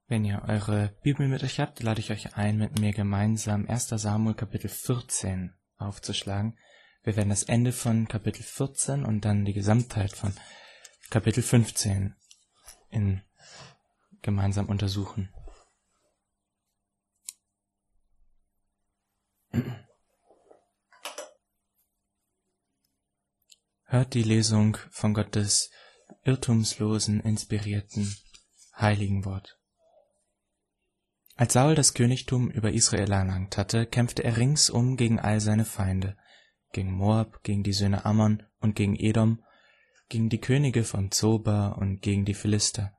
Wenn ihr eure Bibel mit euch habt, lade ich euch ein, mit mir gemeinsam 1. Samuel Kapitel 14 aufzuschlagen. Wir werden das Ende von Kapitel 14 und dann die Gesamtheit von Kapitel 15 gemeinsam untersuchen. Hört die Lesung von Gottes irrtumslosen, inspirierten, heiligen Wort. Als Saul das Königtum über Israel erlangt hatte, kämpfte er ringsum gegen all seine Feinde, gegen Moab, gegen die Söhne Ammon und gegen Edom, gegen die Könige von Zoba und gegen die Philister.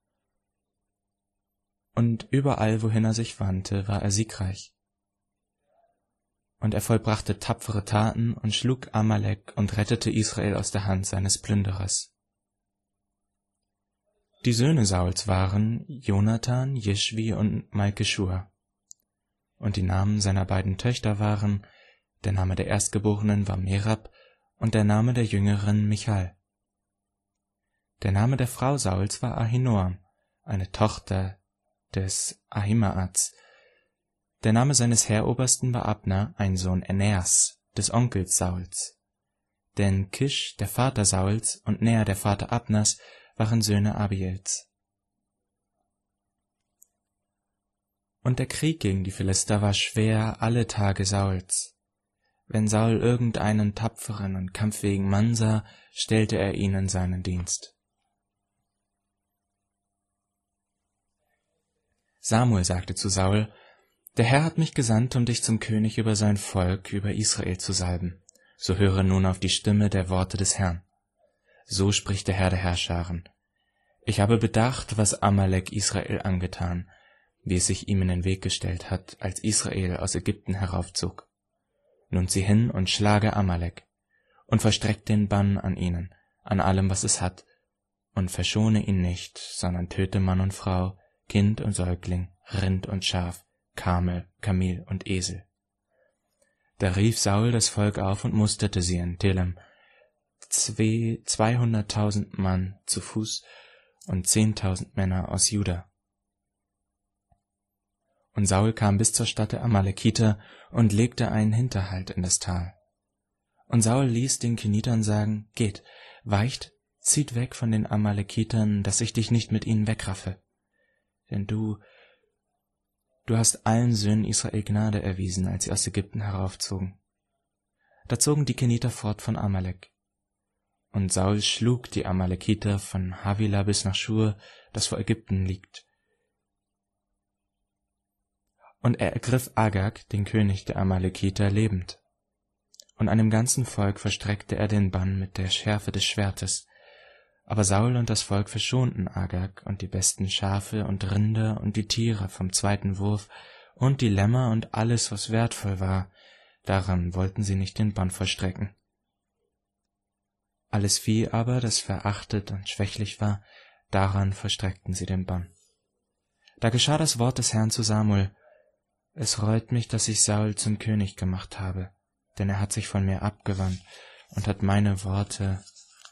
Und überall, wohin er sich wandte, war er siegreich. Und er vollbrachte tapfere Taten und schlug Amalek und rettete Israel aus der Hand seines Plünderers. Die Söhne Sauls waren Jonathan, Jischwi und Malkeschua. Und die Namen seiner beiden Töchter waren, der Name der Erstgeborenen war Merab und der Name der Jüngeren Michal. Der Name der Frau Sauls war Ahinoam, eine Tochter des Ahimaaz. Der Name seines Heerobersten war Abner, ein Sohn Eneas, des Onkels Sauls. Denn Kisch, der Vater Sauls, und Nea, der Vater Abners, waren Söhne Abiels. Und der Krieg gegen die Philister war schwer alle Tage Sauls. Wenn Saul irgendeinen tapferen und kampffähigen Mann sah, stellte er ihn in seinen Dienst. Samuel sagte zu Saul: Der Herr hat mich gesandt, um dich zum König über sein Volk, über Israel zu salben. So höre nun auf die Stimme der Worte des Herrn. So spricht der Herr der Herrscharen: Ich habe bedacht, was Amalek Israel angetan, wie es sich ihm in den Weg gestellt hat, als Israel aus Ägypten heraufzog. Nun zieh hin und schlage Amalek und verstreck den Bann an ihnen, an allem, was es hat, und verschone ihn nicht, sondern töte Mann und Frau, Kind und Säugling, Rind und Schaf, Kamel, Kamel und Esel. Da rief Saul das Volk auf und musterte sie in Telem, 200.000 Mann zu Fuß und 10.000 Männer aus Juda. Und Saul kam bis zur Stadt der Amalekiter und legte einen Hinterhalt in das Tal. Und Saul ließ den Kenitern sagen: Geht, weicht, zieht weg von den Amalekitern, dass ich dich nicht mit ihnen wegraffe. Denn du hast allen Söhnen Israel Gnade erwiesen, als sie aus Ägypten heraufzogen. Da zogen die Keniter fort von Amalek. Und Saul schlug die Amalekiter von Havila bis nach Schur, das vor Ägypten liegt. Und er ergriff Agag, den König der Amalekiter, lebend. Und einem ganzen Volk verstreckte er den Bann mit der Schärfe des Schwertes. Aber Saul und das Volk verschonten Agag und die besten Schafe und Rinder und die Tiere vom zweiten Wurf und die Lämmer und alles, was wertvoll war. Daran wollten sie nicht den Bann vollstrecken. Alles Vieh aber, das verachtet und schwächlich war, daran vollstreckten sie den Bann. Da geschah das Wort des Herrn zu Samuel: Es reut mich, dass ich Saul zum König gemacht habe, denn er hat sich von mir abgewandt und hat meine Worte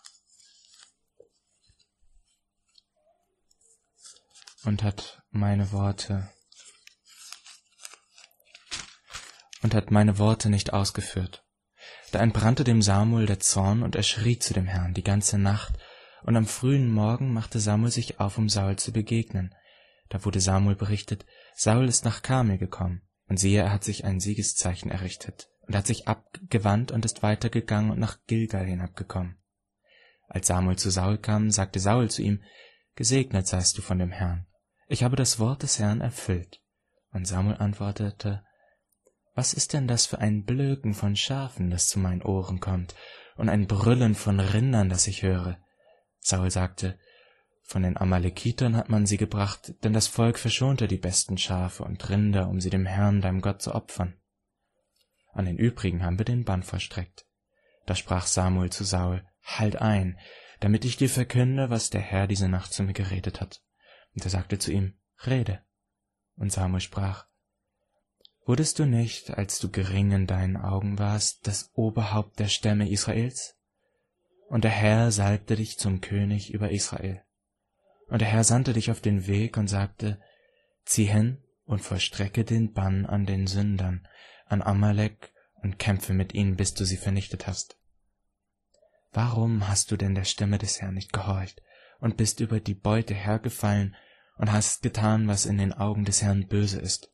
nicht ausgeführt. Da entbrannte dem Samuel der Zorn, und er schrie zu dem Herrn die ganze Nacht, und am frühen Morgen machte Samuel sich auf, um Saul zu begegnen. Da wurde Samuel berichtet: Saul ist nach Karmel gekommen, und siehe, er hat sich ein Siegeszeichen errichtet, und hat sich abgewandt und ist weitergegangen und nach Gilgal hinabgekommen. Als Samuel zu Saul kam, sagte Saul zu ihm: Gesegnet seist du von dem Herrn. Ich habe das Wort des Herrn erfüllt. Und Samuel antwortete: Was ist denn das für ein Blöken von Schafen, das zu meinen Ohren kommt, und ein Brüllen von Rindern, das ich höre? Saul sagte: Von den Amalekitern hat man sie gebracht, denn das Volk verschonte die besten Schafe und Rinder, um sie dem Herrn, deinem Gott, zu opfern. An den übrigen haben wir den Bann vollstreckt. Da sprach Samuel zu Saul: Halt ein, damit ich dir verkünde, was der Herr diese Nacht zu mir geredet hat. Und er sagte zu ihm: Rede. Und Samuel sprach: Wurdest du nicht, als du gering in deinen Augen warst, das Oberhaupt der Stämme Israels? Und der Herr salbte dich zum König über Israel. Und der Herr sandte dich auf den Weg und sagte: zieh hin und vollstrecke den Bann an den Sündern, an Amalek, und kämpfe mit ihnen, bis du sie vernichtet hast. Warum hast du denn der Stimme des Herrn nicht gehorcht und bist über die Beute hergefallen und hast getan, was in den Augen des Herrn böse ist?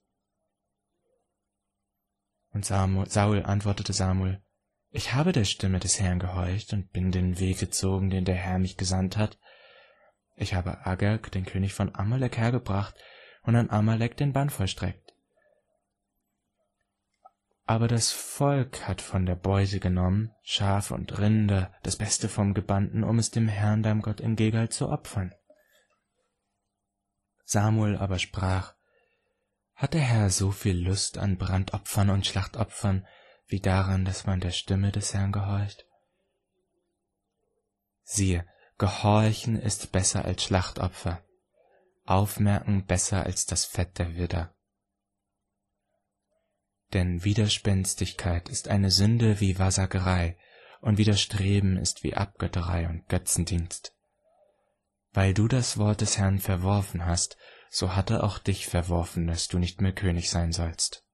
Und Saul antwortete Samuel: Ich habe der Stimme des Herrn gehorcht und bin den Weg gezogen, den der Herr mich gesandt hat. Ich habe Agag, den König von Amalek, hergebracht und an Amalek den Bann vollstreckt. Aber das Volk hat von der Beute genommen, Schafe und Rinder, das Beste vom Gebannten, um es dem Herrn, deinem Gott, in Gilgal zu opfern. Samuel aber sprach: Hat der Herr so viel Lust an Brandopfern und Schlachtopfern, wie daran, dass man der Stimme des Herrn gehorcht? Siehe, Gehorchen ist besser als Schlachtopfer, Aufmerken besser als das Fett der Widder. Denn Widerspenstigkeit ist eine Sünde wie Wahrsagerei, und Widerstreben ist wie Abgötterei und Götzendienst. Weil du das Wort des Herrn verworfen hast, so hat er auch dich verworfen, dass du nicht mehr König sein sollst.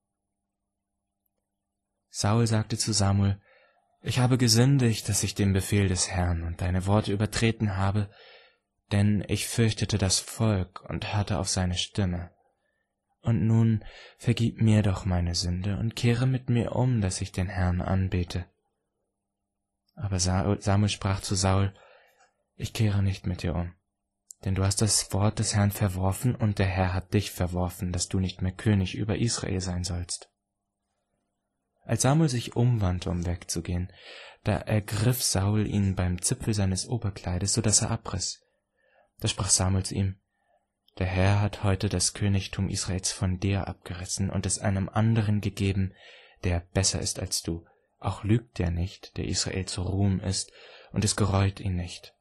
Saul sagte zu Samuel: Ich habe gesündigt, dass ich den Befehl des Herrn und deine Worte übertreten habe, denn ich fürchtete das Volk und hörte auf seine Stimme. Und nun vergib mir doch meine Sünde und kehre mit mir um, dass ich den Herrn anbete. Aber Samuel sprach zu Saul: Ich kehre nicht mit dir um, denn du hast das Wort des Herrn verworfen, und der Herr hat dich verworfen, dass du nicht mehr König über Israel sein sollst. Als Samuel sich umwandte, um wegzugehen, da ergriff Saul ihn beim Zipfel seines Oberkleides, so dass er abriss. Da sprach Samuel zu ihm: Der Herr hat heute das Königtum Israels von dir abgerissen und es einem anderen gegeben, der besser ist als du. Auch lügt der nicht, der Israel zu Ruhm ist, und es gereut ihn nicht.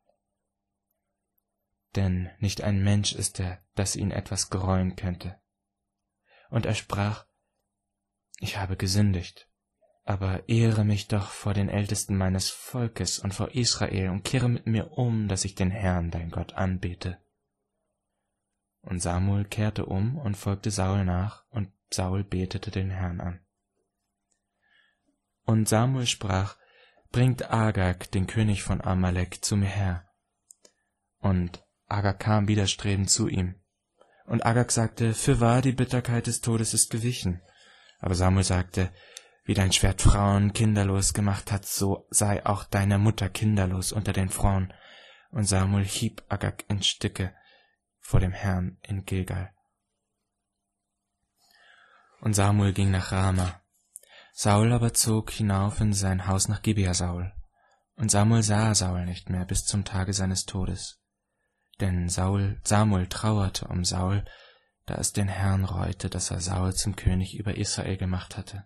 Denn nicht ein Mensch ist er, dass ihn etwas gereuen könnte. Und er sprach: Ich habe gesündigt, aber ehre mich doch vor den Ältesten meines Volkes und vor Israel und kehre mit mir um, dass ich den Herrn, dein Gott, anbete. Und Samuel kehrte um und folgte Saul nach, und Saul betete den Herrn an. Und Samuel sprach: Bringt Agag, den König von Amalek, zu mir her. Und Agag kam widerstrebend zu ihm. Und Agag sagte: Fürwahr, die Bitterkeit des Todes ist gewichen. Aber Samuel sagte: Wie dein Schwert Frauen kinderlos gemacht hat, so sei auch deine Mutter kinderlos unter den Frauen. Und Samuel hieb Agag in Stücke vor dem Herrn in Gilgal. Und Samuel ging nach Rama. Saul aber zog hinauf in sein Haus nach Gibea Saul. Und Samuel sah Saul nicht mehr bis zum Tage seines Todes. Denn Samuel trauerte um Saul, da es den Herrn reute, dass er Saul zum König über Israel gemacht hatte.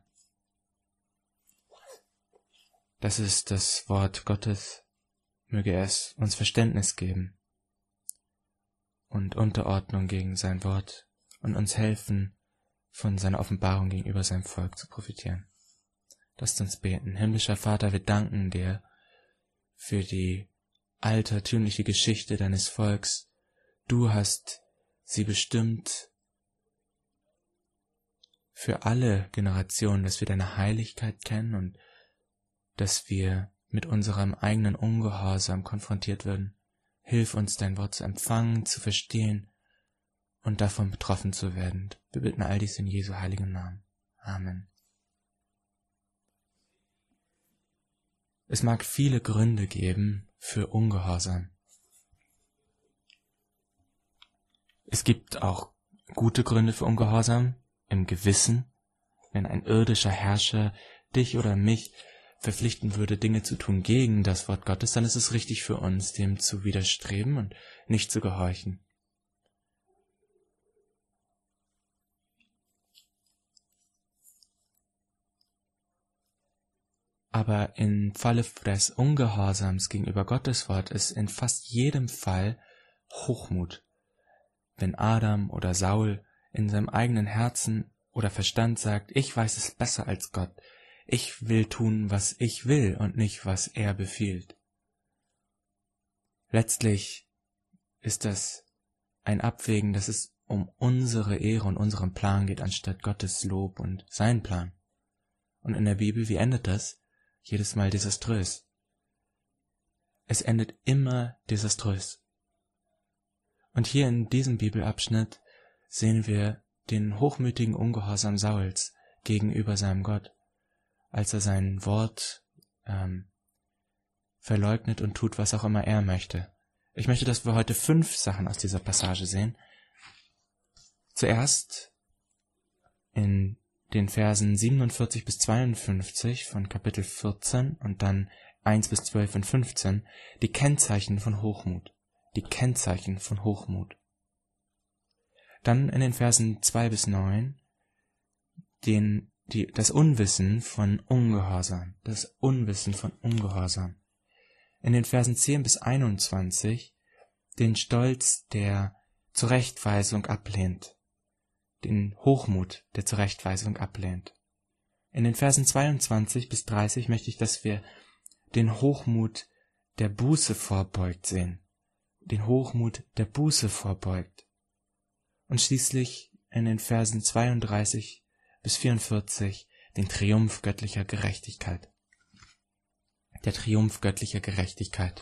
Das ist das Wort Gottes, möge es uns Verständnis geben und Unterordnung gegen sein Wort und uns helfen, von seiner Offenbarung gegenüber seinem Volk zu profitieren. Lasst uns beten. Himmlischer Vater, wir danken dir für die altertümliche Geschichte deines Volks. Du hast sie bestimmt für alle Generationen, dass wir deine Heiligkeit kennen und dass wir mit unserem eigenen Ungehorsam konfrontiert werden. Hilf uns, dein Wort zu empfangen, zu verstehen und davon betroffen zu werden. Wir bitten all dies in Jesu heiligen Namen. Amen. Es mag viele Gründe geben für Ungehorsam. Es gibt auch gute Gründe für Ungehorsam im Gewissen, wenn ein irdischer Herrscher dich oder mich verpflichten würde, Dinge zu tun gegen das Wort Gottes, dann ist es richtig für uns, dem zu widerstreben und nicht zu gehorchen. Aber im Falle des Ungehorsams gegenüber Gottes Wort ist in fast jedem Fall Hochmut. Wenn Adam oder Saul in seinem eigenen Herzen oder Verstand sagt: Ich weiß es besser als Gott, ich will tun, was ich will und nicht, was er befiehlt. Letztlich ist das ein Abwägen, das ist um unsere Ehre und unseren Plan geht, anstatt Gottes Lob und sein Plan. Und in der Bibel, wie endet das? Jedes Mal desaströs. Es endet immer desaströs. Und hier in diesem Bibelabschnitt sehen wir den hochmütigen Ungehorsam Sauls gegenüber seinem Gott, als er sein Wort verleugnet und tut, was auch immer er möchte. Ich möchte, dass wir heute 5 Sachen aus dieser Passage sehen. Zuerst in den Versen 47 bis 52 von Kapitel 14 und dann 1 bis 12 und 15 die Kennzeichen von Hochmut. Die Kennzeichen von Hochmut. Dann in den Versen 2 bis 9 das Unwissen von Ungehorsam. Das Unwissen von Ungehorsam. In den Versen 10 bis 21 den Stolz, der Zurechtweisung ablehnt. Den Hochmut, der Zurechtweisung ablehnt. In den Versen 22 bis 30 möchte ich, dass wir den Hochmut der Buße vorbeugt sehen. Den Hochmut der Buße vorbeugt. Und schließlich in den Versen 32 bis 44 den Triumph göttlicher Gerechtigkeit. Der Triumph göttlicher Gerechtigkeit.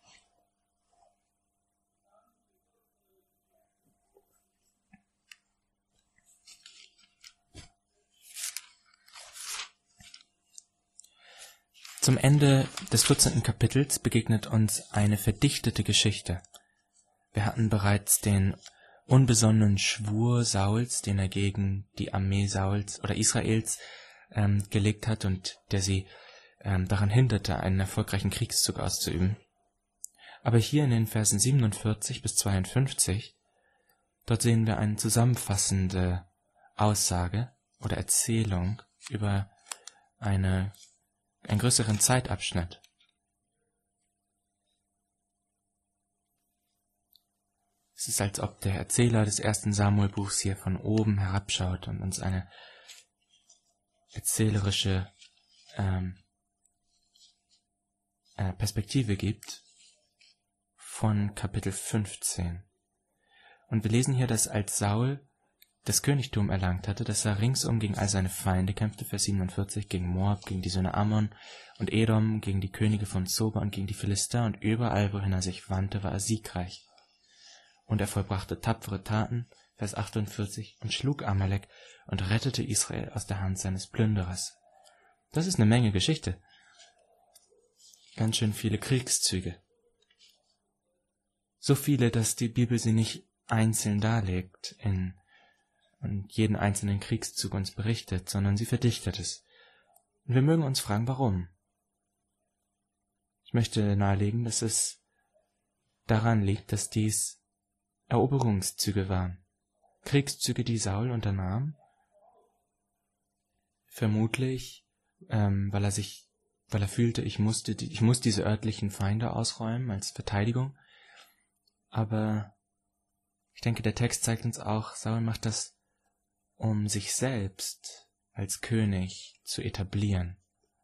Zum Ende des 14. Kapitels begegnet uns eine verdichtete Geschichte. Wir hatten bereits den unbesonnenen Schwur Sauls, den er gegen die Armee Sauls oder Israels gelegt hat und der sie daran hinderte, einen erfolgreichen Kriegszug auszuüben. Aber hier in den Versen 47 bis 52, dort sehen wir eine zusammenfassende Aussage oder Erzählung über einen größeren Zeitabschnitt. Es ist, als ob der Erzähler des 1. Samuel-Buchs hier von oben herabschaut und uns eine erzählerische Perspektive gibt von Kapitel 15. Und wir lesen hier, dass als Saul das Königtum erlangt hatte, dass er ringsum gegen all seine Feinde kämpfte, Vers 47, gegen Moab, gegen die Söhne Ammon und Edom, gegen die Könige von Zoba und gegen die Philister, und überall, wohin er sich wandte, war er siegreich. Und er vollbrachte tapfere Taten, Vers 48, und schlug Amalek und rettete Israel aus der Hand seines Plünderers. Das ist eine Menge Geschichte. Ganz schön viele Kriegszüge. So viele, dass die Bibel sie nicht einzeln darlegt und jeden einzelnen Kriegszug uns berichtet, sondern sie verdichtet es. Und wir mögen uns fragen, warum. Ich möchte nahelegen, dass es daran liegt, dass dies Eroberungszüge waren. Kriegszüge, die Saul unternahm, vermutlich, weil er fühlte, ich muss diese örtlichen Feinde ausräumen als Verteidigung. Aber ich denke, der Text zeigt uns auch, Saul macht das, um sich selbst als König zu etablieren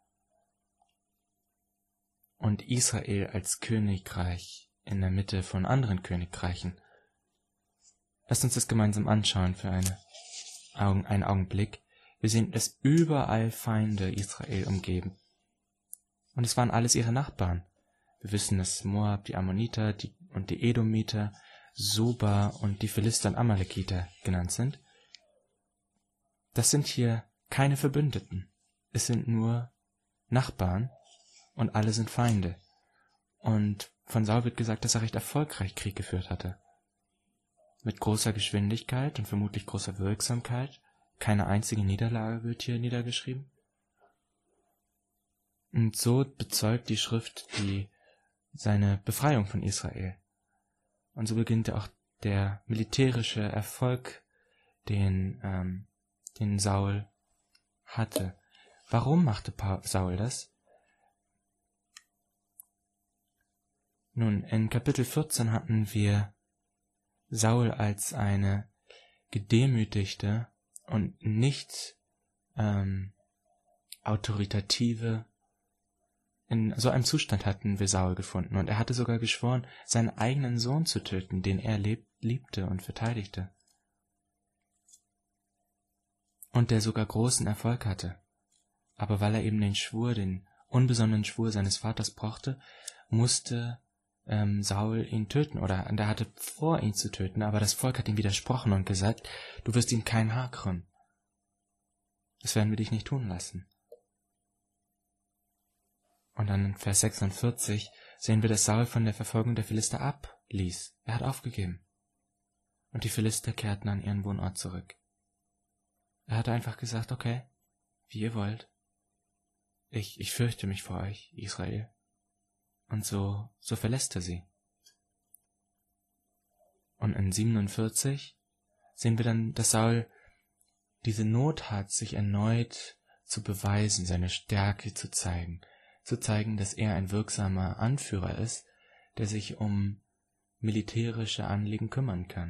und Israel als Königreich in der Mitte von anderen Königreichen. Lasst uns das gemeinsam anschauen für einen Augenblick. Wir sehen, dass überall Feinde Israel umgeben. Und es waren alles ihre Nachbarn. Wir wissen, dass Moab, die Ammoniter und die Edomiter, Soba und die Philister und Amalekiter genannt sind. Das sind hier keine Verbündeten. Es sind nur Nachbarn und alle sind Feinde. Und von Saul wird gesagt, dass er recht erfolgreich Krieg geführt hatte. Mit großer Geschwindigkeit und vermutlich großer Wirksamkeit. Keine einzige Niederlage wird hier niedergeschrieben. Und so bezeugt die Schrift seine Befreiung von Israel. Und so beginnt auch der militärische Erfolg, den Saul hatte. Warum machte Saul das? Nun, in Kapitel 14 hatten wir Saul als eine gedemütigte und nicht autoritative, in so einem Zustand hatten wir Saul gefunden. Und er hatte sogar geschworen, seinen eigenen Sohn zu töten, den er liebte und verteidigte. und der sogar großen Erfolg hatte. Aber weil er eben den unbesonnenen Schwur seines Vaters brauchte, musste Saul ihn töten, oder er hatte vor, ihn zu töten, aber das Volk hat ihm widersprochen und gesagt, du wirst ihm kein Haar krümmen. Das werden wir dich nicht tun lassen. Und dann in Vers 46 sehen wir, dass Saul von der Verfolgung der Philister abließ. Er hat aufgegeben. Und die Philister kehrten an ihren Wohnort zurück. Er hatte einfach gesagt, okay, wie ihr wollt. Ich fürchte mich vor euch, Israel. Und so verlässt er sie. Und in 47 sehen wir dann, dass Saul diese Not hat, sich erneut zu beweisen, seine Stärke zu zeigen, dass er ein wirksamer Anführer ist, der sich um militärische Anliegen kümmern kann.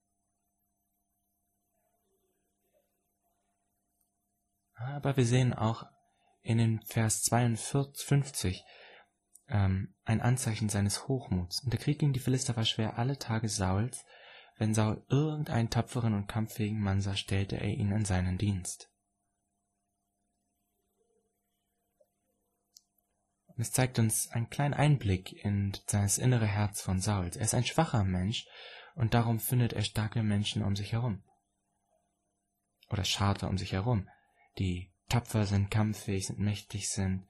Aber wir sehen auch in den Vers 52 ein Anzeichen seines Hochmuts. Und der Krieg gegen die Philister war schwer alle Tage Sauls. Wenn Saul irgendeinen tapferen und kampffähigen Mann sah, stellte er ihn in seinen Dienst. Und es zeigt uns einen kleinen Einblick in das innere Herz von Saul. Er ist ein schwacher Mensch und darum findet er starke Menschen um sich herum. Oder Scharte um sich herum, die tapfer sind, kampffähig sind, mächtig sind.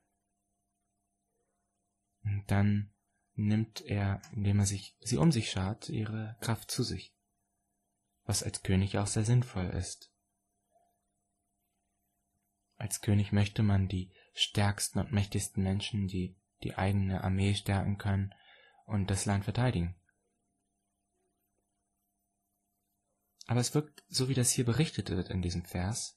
Und dann nimmt er, indem er sie um sich schart, ihre Kraft zu sich, was als König auch sehr sinnvoll ist. Als König möchte man die stärksten und mächtigsten Menschen, die die eigene Armee stärken können und das Land verteidigen. Aber es wirkt, so wie das hier berichtet wird in diesem Vers,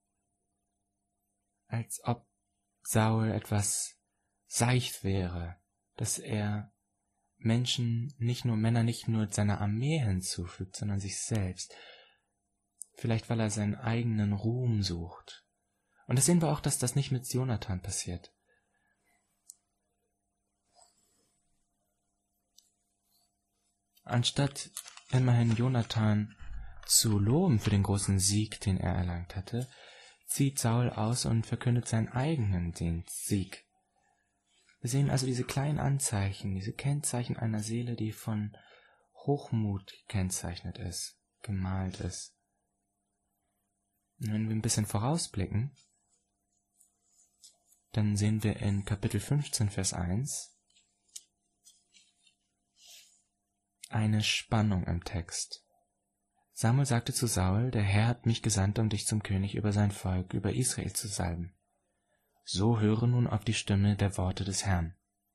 als ob Saul etwas seicht wäre, dass er Männer nicht nur seiner Armee hinzufügt, sondern sich selbst. Vielleicht, weil er seinen eigenen Ruhm sucht. Und das sehen wir auch, dass das nicht mit Jonathan passiert. Anstatt immerhin Jonathan zu loben für den großen Sieg, den er erlangt hatte, zieht Saul aus und verkündet seinen eigenen Sieg. Wir sehen also diese kleinen Anzeichen, diese Kennzeichen einer Seele, die von Hochmut gekennzeichnet ist, gemalt ist. Und wenn wir ein bisschen vorausblicken, dann sehen wir in Kapitel 15, Vers 1 eine Spannung im Text. Samuel sagte zu Saul, der Herr hat mich gesandt, um dich zum König über sein Volk, über Israel zu salben. So höre nun auf die Stimme der Worte des Herrn.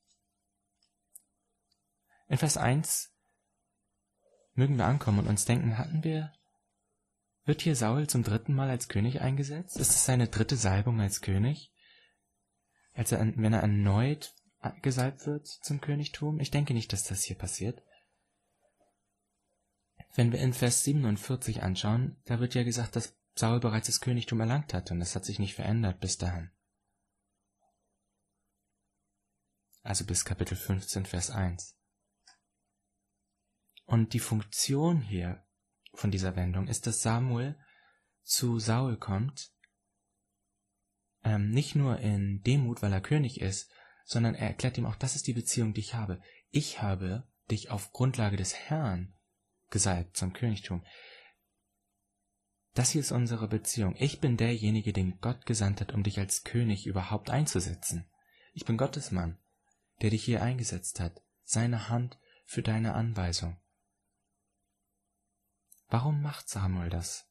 In Vers 1 mögen wir ankommen und uns denken, wird hier Saul zum 3. Mal als König eingesetzt? Ist es seine 3. Salbung als König? Wenn er erneut gesalbt wird zum Königtum? Ich denke nicht, dass das hier passiert. Wenn wir in Vers 47 anschauen, da wird ja gesagt, dass Saul bereits das Königtum erlangt hat und das hat sich nicht verändert bis dahin. Also bis Kapitel 15, Vers 1. Und die Funktion hier von dieser Wendung ist, dass Samuel zu Saul kommt, nicht nur in Demut, weil er König ist, sondern er erklärt ihm auch, das ist die Beziehung, die ich habe. Ich habe dich auf Grundlage des Herrn gesalbt zum Königtum. Das hier ist unsere Beziehung. Ich bin derjenige, den Gott gesandt hat, um dich als König überhaupt einzusetzen. Ich bin Gottes Mann, der dich hier eingesetzt hat, seine Hand für deine Anweisung. Warum macht Samuel das?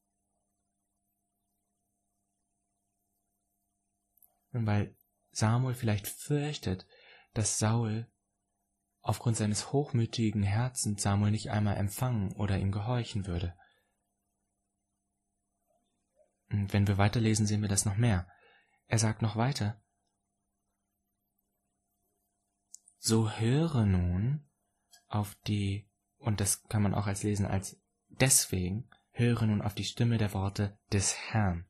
Und weil Samuel vielleicht fürchtet, dass Saul aufgrund seines hochmütigen Herzens Samuel nicht einmal empfangen oder ihm gehorchen würde. Und wenn wir weiterlesen, sehen wir das noch mehr. Er sagt noch weiter, so höre nun auf die, und das kann man auch als lesen als deswegen, höre nun auf die Stimme der Worte des Herrn.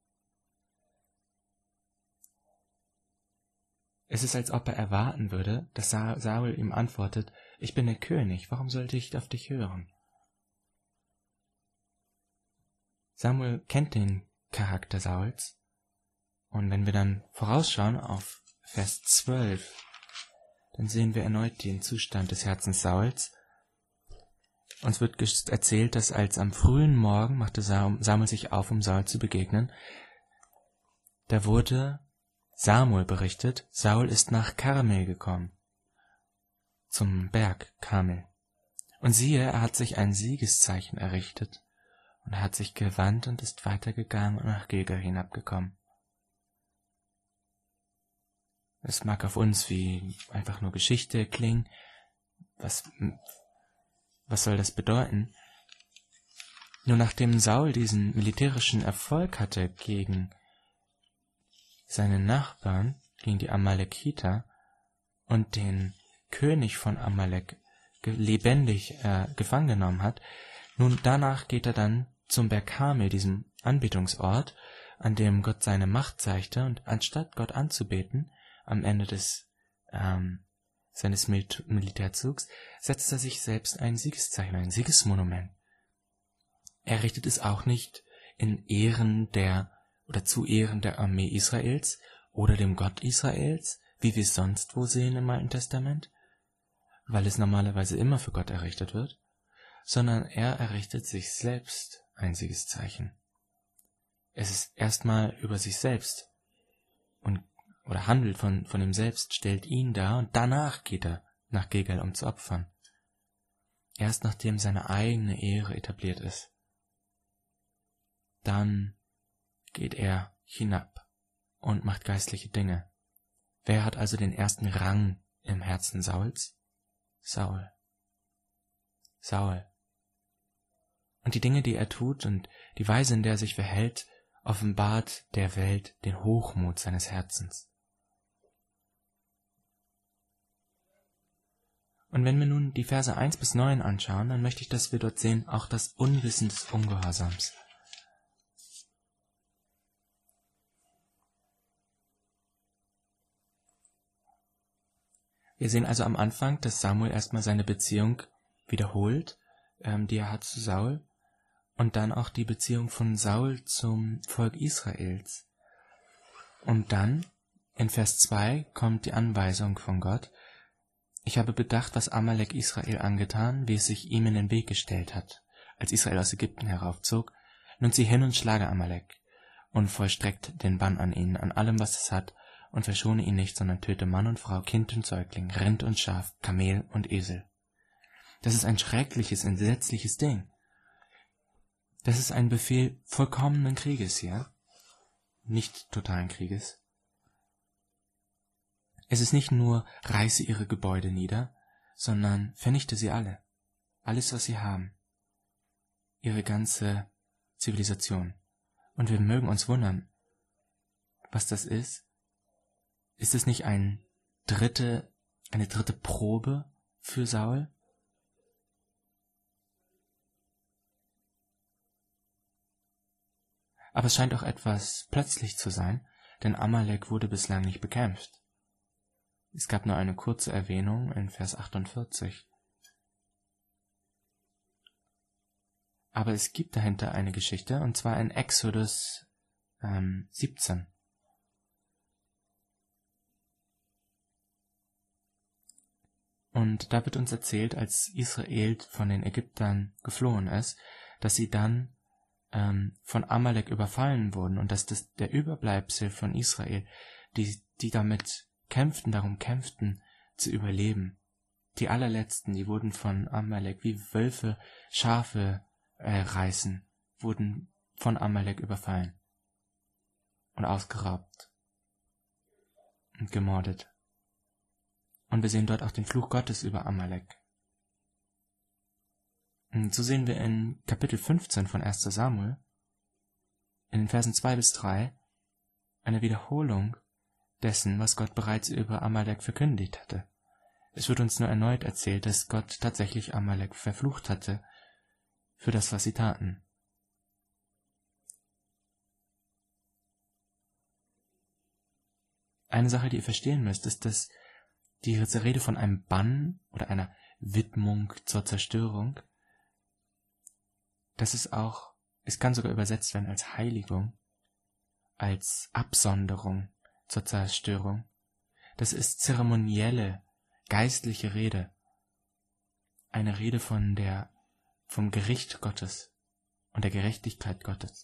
Es ist, als ob er erwarten würde, dass Saul ihm antwortet, ich bin der König, warum sollte ich auf dich hören? Samuel kennt den Charakter Sauls. Und wenn wir dann vorausschauen auf Vers 12, dann sehen wir erneut den Zustand des Herzens Sauls. Uns wird erzählt, dass als am frühen Morgen machte Samuel sich auf, um Saul zu begegnen. Da wurde Samuel berichtet, Saul ist nach Karmel gekommen, zum Berg Karmel. Und siehe, er hat sich ein Siegeszeichen errichtet und er hat sich gewandt und ist weitergegangen und nach Gilgal hinabgekommen. Es mag auf uns wie einfach nur Geschichte klingen. Was soll das bedeuten? Nur nachdem Saul diesen militärischen Erfolg hatte gegen seine Nachbarn, gegen die Amalekiter und den König von Amalek lebendig gefangen genommen hat, nun danach geht er dann zum Berg Karmel, diesem Anbetungsort, an dem Gott seine Macht zeigte, und anstatt Gott anzubeten, am Ende seines Militärzugs, setzt er sich selbst ein Siegeszeichen, ein Siegesmonument. Er richtet es auch nicht in Ehren zu Ehren der Armee Israels oder dem Gott Israels, wie wir es sonst wo sehen im Alten Testament, weil es normalerweise immer für Gott errichtet wird, sondern er errichtet sich selbst ein Siegeszeichen. Es ist erstmal über sich selbst oder handelt von ihm selbst, stellt ihn dar und danach geht er nach Gilgal, um zu opfern. Erst nachdem seine eigene Ehre etabliert ist, dann geht er hinab und macht geistliche Dinge. Wer hat also den ersten Rang im Herzen Sauls? Saul. Und die Dinge, die er tut und die Weise, in der er sich verhält, offenbart der Welt den Hochmut seines Herzens. Und wenn wir nun die Verse 1 bis 9 anschauen, dann möchte ich, dass wir dort sehen, auch das Unwissen des Ungehorsams. Wir sehen also am Anfang, dass Samuel erstmal seine Beziehung wiederholt, die er hat zu Saul, und dann auch die Beziehung von Saul zum Volk Israels. Und dann, in Vers 2, kommt die Anweisung von Gott: Ich habe bedacht, was Amalek Israel angetan, wie es sich ihm in den Weg gestellt hat, als Israel aus Ägypten heraufzog. Nun zieh hin und schlage Amalek und vollstreckt den Bann an ihn, an allem, was es hat, und verschone ihn nicht, sondern töte Mann und Frau, Kind und Säugling, Rind und Schaf, Kamel und Esel. Das ist ein schreckliches, entsetzliches Ding. Das ist ein Befehl vollkommenen Krieges hier, nicht totalen Krieges. Es ist nicht nur, reiße ihre Gebäude nieder, sondern vernichte sie alle. Alles, was sie haben. Ihre ganze Zivilisation. Und wir mögen uns wundern, was das ist. Ist es nicht eine dritte Probe für Saul? Aber es scheint auch etwas plötzlich zu sein, denn Amalek wurde bislang nicht bekämpft. Es gab nur eine kurze Erwähnung in Vers 48. Aber es gibt dahinter eine Geschichte, und zwar in Exodus 17. Und da wird uns erzählt, als Israel von den Ägyptern geflohen ist, dass sie dann von Amalek überfallen wurden und dass der Überbleibsel von Israel, die darum kämpften zu überleben. Die allerletzten, die wurden von Amalek wie Wölfe Schafe reißen, wurden von Amalek überfallen und ausgeraubt und gemordet. Und wir sehen dort auch den Fluch Gottes über Amalek. Und so sehen wir in Kapitel 15 von 1. Samuel, in den Versen 2 bis 3, eine Wiederholung dessen, was Gott bereits über Amalek verkündigt hatte. Es wird uns nur erneut erzählt, dass Gott tatsächlich Amalek verflucht hatte für das, was sie taten. Eine Sache, die ihr verstehen müsst, ist, dass die Rede von einem Bann oder einer Widmung zur Zerstörung, es kann sogar übersetzt werden als Heiligung, als Absonderung zur Zerstörung. Das ist zeremonielle, geistliche Rede. Eine Rede vom Gericht Gottes und der Gerechtigkeit Gottes.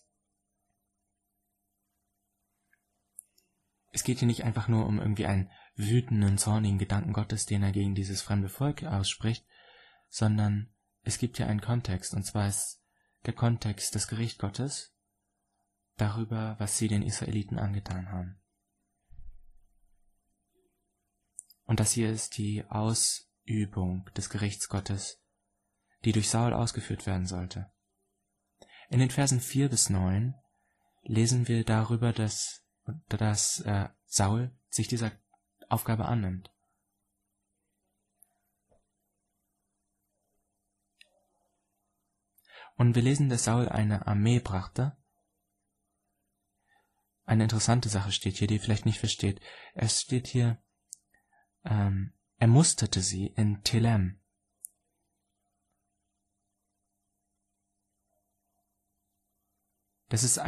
Es geht hier nicht einfach nur um irgendwie einen wütenden, zornigen Gedanken Gottes, den er gegen dieses fremde Volk ausspricht, sondern es gibt hier einen Kontext, und zwar ist der Kontext des Gericht Gottes darüber, was sie den Israeliten angetan haben. Und das hier ist die Ausübung des Gerichts Gottes, die durch Saul ausgeführt werden sollte. In den Versen 4 bis 9 lesen wir darüber, dass Saul sich dieser Aufgabe annimmt. Und wir lesen, dass Saul eine Armee brachte. Eine interessante Sache steht hier, die ihr vielleicht nicht versteht. Es steht hier, er musterte sie in Telem. Das ist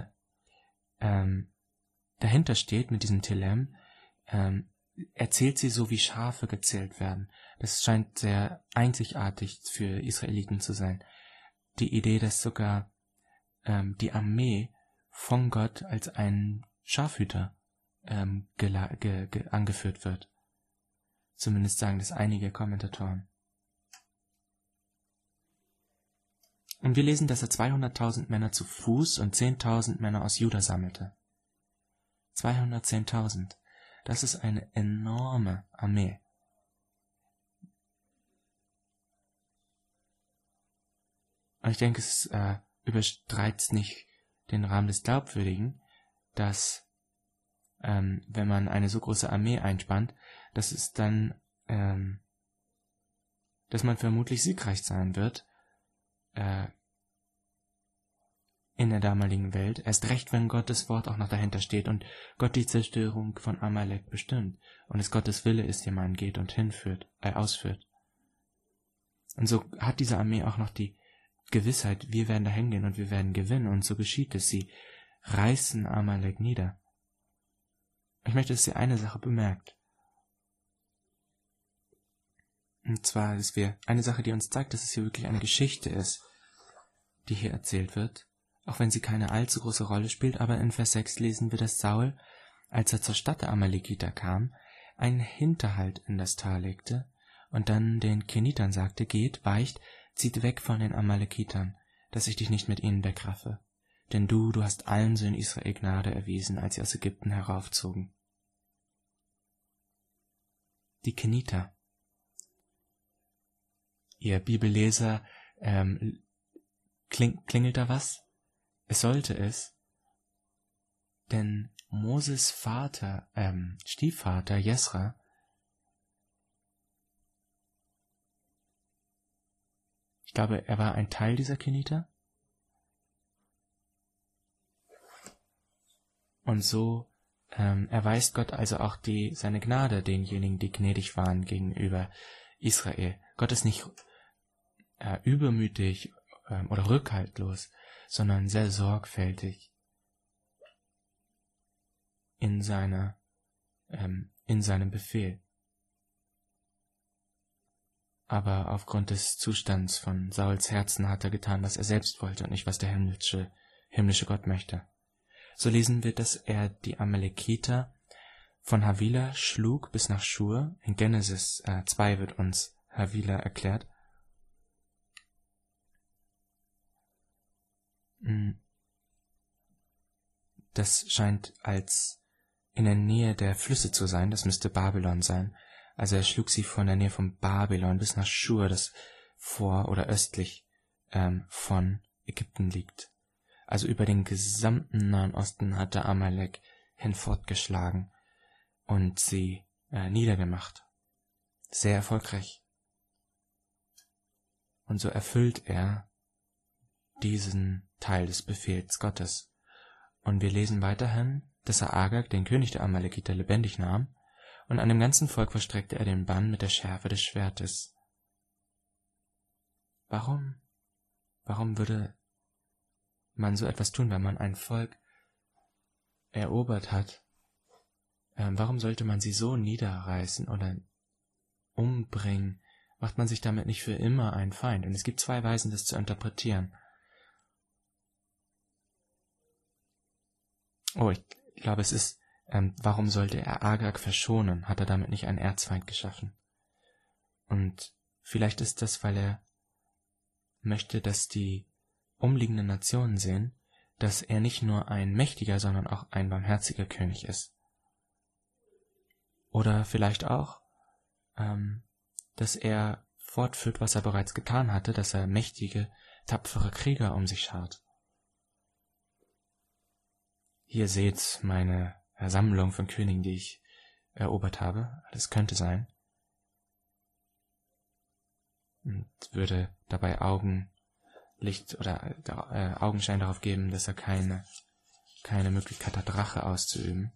dahinter steht mit diesem Telem, erzählt sie so, wie Schafe gezählt werden. Das scheint sehr einzigartig für Israeliten zu sein. Die Idee, dass sogar die Armee von Gott als ein Schafhüter angeführt wird. Zumindest sagen das einige Kommentatoren. Und wir lesen, dass er 200.000 Männer zu Fuß und 10.000 Männer aus Juda sammelte. 210.000. Das ist eine enorme Armee. Und ich denke, es überstreitet nicht den Rahmen des Glaubwürdigen, dass, wenn man eine so große Armee einspannt, dass es dann, dass man vermutlich siegreich sein wird, in der damaligen Welt, erst recht, wenn Gottes Wort auch noch dahinter steht und Gott die Zerstörung von Amalek bestimmt und es Gottes Wille ist, der man geht und ausführt. Und so hat diese Armee auch noch die Gewissheit, wir werden da hingehen und wir werden gewinnen, und so geschieht es. Sie reißen Amalek nieder. Ich möchte, dass ihr eine Sache bemerkt. Und zwar, dass wir eine Sache, die uns zeigt, dass es hier wirklich eine Geschichte ist, die hier erzählt wird, auch wenn sie keine allzu große Rolle spielt, aber in Vers 6 lesen wir, dass Saul, als er zur Stadt der Amalekiter kam, einen Hinterhalt in das Tal legte und dann den Kenitern sagte, geht, weicht, zieht weg von den Amalekitern, dass ich dich nicht mit ihnen wegraffe. Denn du hast allen Söhnen Israel Gnade erwiesen, als sie aus Ägypten heraufzogen. Die Keniter. Ihr Bibelleser, klingelt da was? Es sollte es, denn Moses Stiefvater Jesra, ich glaube, er war ein Teil dieser Keniter. Und so erweist Gott also auch seine Gnade denjenigen, die gnädig waren gegenüber Israel. Gott ist nicht übermütig oder rückhaltlos, sondern sehr sorgfältig in seinem Befehl. Aber aufgrund des Zustands von Sauls Herzen hat er getan, was er selbst wollte und nicht, was der himmlische Gott möchte. So lesen wir, dass er die Amalekiter von Havila schlug bis nach Schur. In Genesis 2 wird uns Havila erklärt. Das scheint als in der Nähe der Flüsse zu sein, das müsste Babylon sein. Also er schlug sie von der Nähe von Babylon bis nach Schur, das vor oder östlich von Ägypten liegt. Also über den gesamten Nahen Osten hatte Amalek hinfortgeschlagen und sie niedergemacht. Sehr erfolgreich. Und so erfüllt er diesen Teil des Befehls Gottes. Und wir lesen weiterhin, dass er Agag, den König der Amalekiter, lebendig nahm, und an dem ganzen Volk verstreckte er den Bann mit der Schärfe des Schwertes. Warum? Warum würde man so etwas tun, wenn man ein Volk erobert hat, warum sollte man sie so niederreißen oder umbringen? Macht man sich damit nicht für immer einen Feind? Und es gibt zwei Weisen, das zu interpretieren. Oh, ich glaube, es ist, warum sollte er Agag verschonen? Hat er damit nicht einen Erzfeind geschaffen? Und vielleicht ist das, weil er möchte, dass die umliegenden Nationen sehen, dass er nicht nur ein mächtiger, sondern auch ein barmherziger König ist. Oder vielleicht auch, dass er fortführt, was er bereits getan hatte, dass er mächtige, tapfere Krieger um sich schart. Hier seht meine Sammlung von Königen, die ich erobert habe. Das könnte sein. Und würde dabei Augenlicht oder Augenschein darauf geben, dass er keine Möglichkeit hat, Rache auszuüben.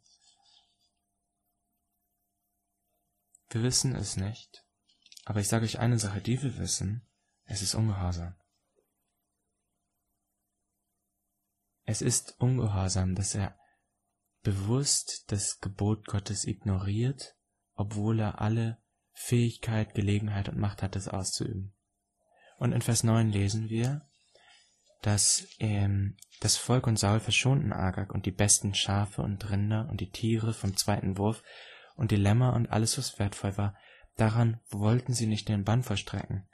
Wir wissen es nicht, aber ich sage euch eine Sache, die wir wissen, es ist Ungehorsam. Es ist Ungehorsam, dass er bewusst das Gebot Gottes ignoriert, obwohl er alle Fähigkeit, Gelegenheit und Macht hat, es auszuüben. Und in Vers 9 lesen wir, dass das Volk und Saul verschonten Agag und die besten Schafe und Rinder und die Tiere vom zweiten Wurf und die Lämmer und alles, was wertvoll war. Daran wollten sie nicht den Bann vollstrecken.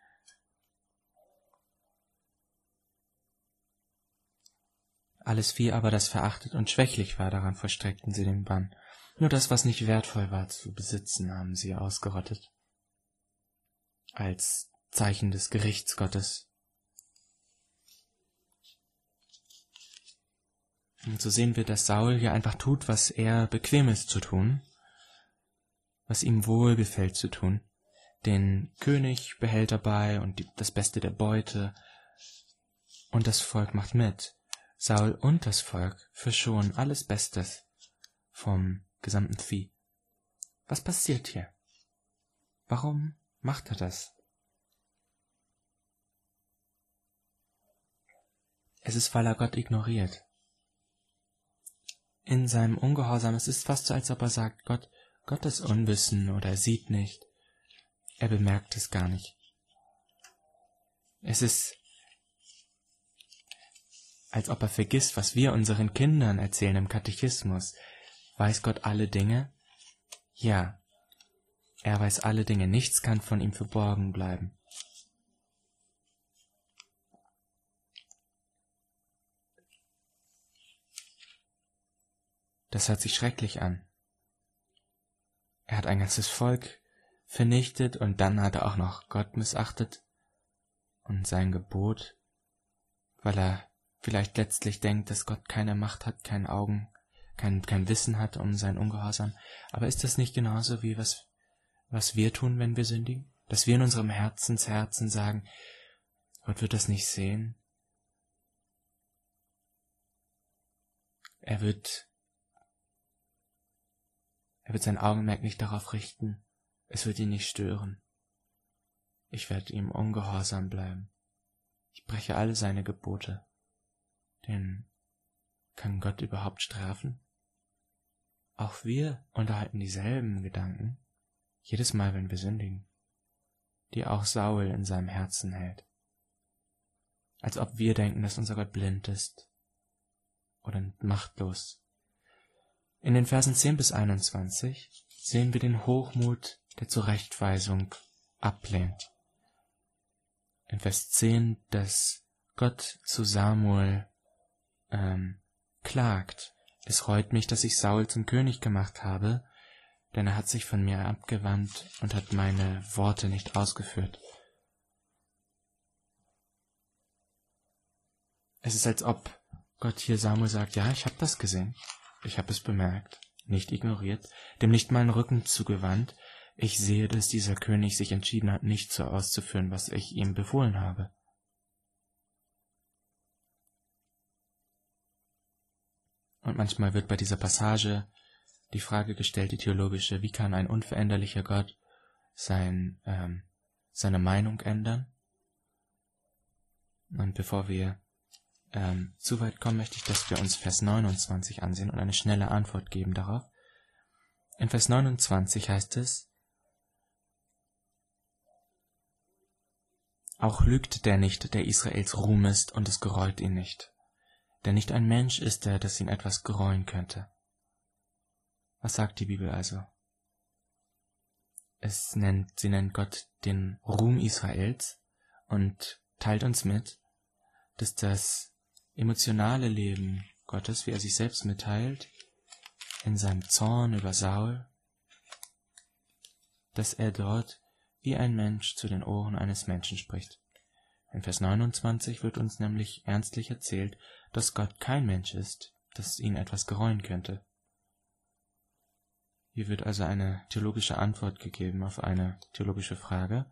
Alles Vieh aber, das verachtet und schwächlich war, daran vollstreckten sie den Bann. Nur das, was nicht wertvoll war zu besitzen, haben sie ausgerottet. Als Zeichen des Gerichts Gottes. Und so sehen wir, dass Saul hier einfach tut, was er bequem ist zu tun, was ihm wohlgefällt zu tun. Den König behält er bei und das Beste der Beute. Und das Volk macht mit. Saul und das Volk verschonen alles Bestes vom gesamten Vieh. Was passiert hier? Warum macht er das? Es ist, weil er Gott ignoriert. In seinem Ungehorsam, es ist fast so, als ob er sagt, Gott ist unwissend oder er sieht nicht. Er bemerkt es gar nicht. Es ist, als ob er vergisst, was wir unseren Kindern erzählen im Katechismus. Weiß Gott alle Dinge? Ja, er weiß alle Dinge. Nichts kann von ihm verborgen bleiben. Das hört sich schrecklich an. Er hat ein ganzes Volk vernichtet und dann hat er auch noch Gott missachtet und sein Gebot, weil er vielleicht letztlich denkt, dass Gott keine Macht hat, keine Augen, kein Wissen hat um sein Ungehorsam. Aber ist das nicht genauso wie was wir tun, wenn wir sündigen? Dass wir in unserem Herzen sagen, Gott wird das nicht sehen. Er wird sein Augenmerk nicht darauf richten. Es wird ihn nicht stören. Ich werde ihm ungehorsam bleiben. Ich breche alle seine Gebote. Denn kann Gott überhaupt strafen? Auch wir unterhalten dieselben Gedanken, jedes Mal, wenn wir sündigen, die auch Saul in seinem Herzen hält. Als ob wir denken, dass unser Gott blind ist oder machtlos. In den Versen 10 bis 21 sehen wir den Hochmut, der Zurechtweisung ablehnt. In Vers 10, dass Gott zu Samuel klagt. Es reut mich, dass ich Saul zum König gemacht habe, denn er hat sich von mir abgewandt und hat meine Worte nicht ausgeführt. Es ist, als ob Gott hier Samuel sagt, ja, ich habe das gesehen, ich habe es bemerkt, nicht ignoriert, dem nicht meinen Rücken zugewandt. Ich sehe, dass dieser König sich entschieden hat, nicht so auszuführen, was ich ihm befohlen habe. Und manchmal wird bei dieser Passage die Frage gestellt, die theologische, wie kann ein unveränderlicher Gott seine Meinung ändern? Und bevor wir zu weit kommen, möchte ich, dass wir uns Vers 29 ansehen und eine schnelle Antwort geben darauf. In Vers 29 heißt es: Auch lügt der nicht, der Israels Ruhm ist, und es gereut ihn nicht. Denn nicht ein Mensch ist er, dass ihn etwas gereuen könnte. Was sagt die Bibel also? Sie nennt Gott den Ruhm Israels und teilt uns mit, dass das emotionale Leben Gottes, wie er sich selbst mitteilt, in seinem Zorn über Saul, dass er dort wie ein Mensch zu den Ohren eines Menschen spricht. In Vers 29 wird uns nämlich ernstlich erzählt, dass Gott kein Mensch ist, dass ihn etwas gereuen könnte. Hier wird also eine theologische Antwort gegeben auf eine theologische Frage.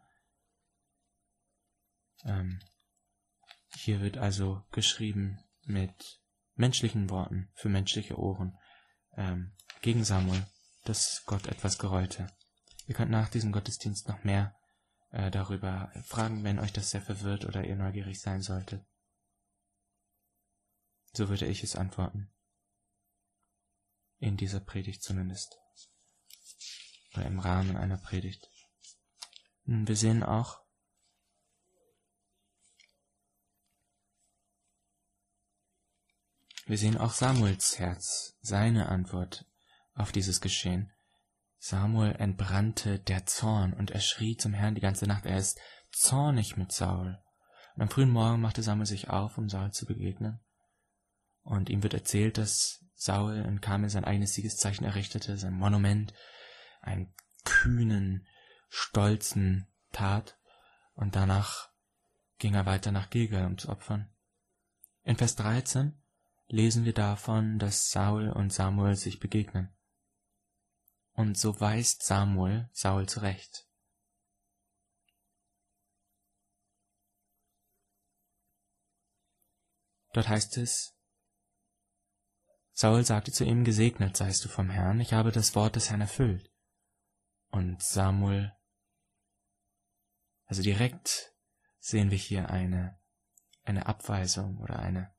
Hier wird also geschrieben mit menschlichen Worten für menschliche Ohren gegen Samuel, dass Gott etwas gereute. Ihr könnt nach diesem Gottesdienst noch mehr darüber fragen, wenn euch das sehr verwirrt oder ihr neugierig sein solltet. So würde ich es antworten. In dieser Predigt zumindest. Oder im Rahmen einer Predigt. Wir sehen auch Samuels Herz, seine Antwort auf dieses Geschehen. Samuel entbrannte der Zorn und er schrie zum Herrn die ganze Nacht. Er ist zornig mit Saul. Und am frühen Morgen machte Samuel sich auf, um Saul zu begegnen. Und ihm wird erzählt, dass Saul in Karmel sein eigenes Siegeszeichen errichtete, sein Monument, einen kühnen, stolzen Tat. Und danach ging er weiter nach Gilgal, um zu opfern. In Vers 13 lesen wir davon, dass Saul und Samuel sich begegnen. Und so weist Samuel Saul zurecht. Dort heißt es: Saul sagte zu ihm: Gesegnet seist du vom Herrn, ich habe das Wort des Herrn erfüllt. Und Samuel, also direkt sehen wir hier eine Abweisung oder eine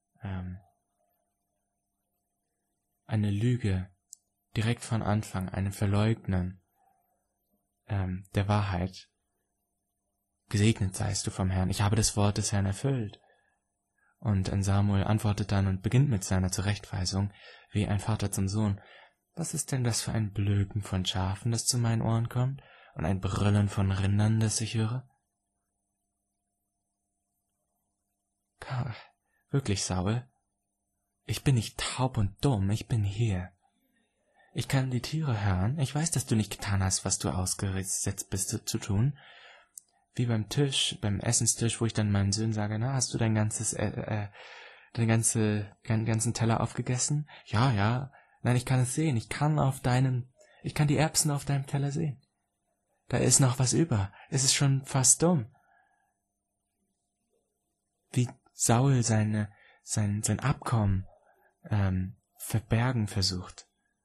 Lüge, direkt von Anfang, ein Verleugnen der Wahrheit. Gesegnet seist du vom Herrn, ich habe das Wort des Herrn erfüllt. Und Samuel antwortet dann und beginnt mit seiner Zurechtweisung, wie ein Vater zum Sohn. Was ist denn das für ein Blöken von Schafen, das zu meinen Ohren kommt, und ein Brüllen von Rindern, das ich höre? Wirklich, Saul? Ich bin nicht taub und dumm, ich bin hier. Ich kann die Tiere hören, ich weiß, dass du nicht getan hast, was du ausgesetzt bist zu tun. Wie beim Essenstisch, wo ich dann meinen Söhnen sage: Na, hast du deinen ganzen Teller aufgegessen? Ja. Nein, ich kann es sehen. Ich kann die Erbsen auf deinem Teller sehen. Da ist noch was über. Es ist schon fast dumm. Wie Saul sein Abkommen verbergen versucht.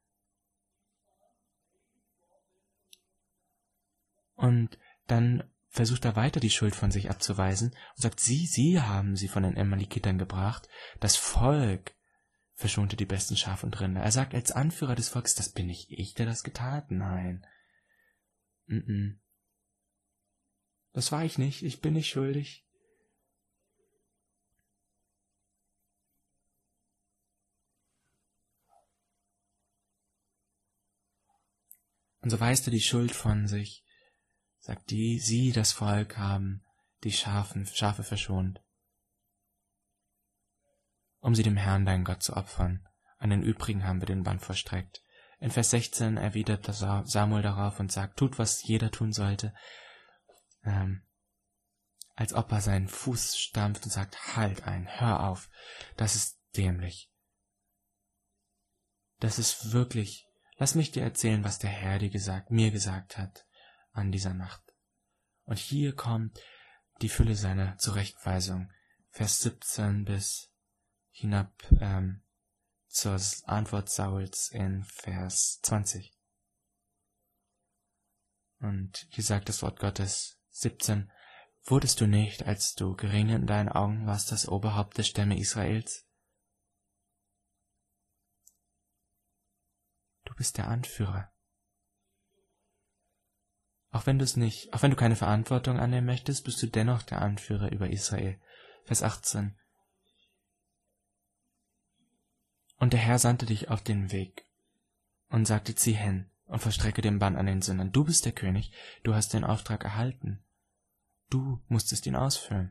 Und dann versucht er weiter die Schuld von sich abzuweisen und sagt: Sie haben sie von den Amalekitern gebracht. Das Volk verschonte die besten Schafe und Rinder. Er sagt als Anführer des Volkes: Das bin nicht ich, der das getan hat. Nein. Das war ich nicht. Ich bin nicht schuldig. Und so weist er die Schuld von sich. Sagt: Sie, das Volk, haben die Schafe verschont, um sie dem Herrn, dein Gott, zu opfern. An den übrigen haben wir den Bann vollstreckt. In Vers 16 erwidert Samuel darauf und sagt: Tut, was jeder tun sollte, als ob er seinen Fuß stampft und sagt: Halt ein, hör auf, das ist dämlich. Das ist wirklich, lass mich dir erzählen, was der Herr mir gesagt hat an dieser Nacht. Und hier kommt die Fülle seiner Zurechtweisung, Vers 17 bis hinab zur Antwort Sauls in Vers 20. Und hier sagt das Wort Gottes 17: Wurdest du nicht, als du gering in deinen Augen warst, das Oberhaupt der Stämme Israels? Du bist der Anführer. Auch wenn du keine Verantwortung annehmen möchtest, bist du dennoch der Anführer über Israel. Vers 18. Und der Herr sandte dich auf den Weg und sagte, zieh hin und verstrecke den Bann an den Sündern. Du bist der König, du hast den Auftrag erhalten. Du musstest ihn ausführen.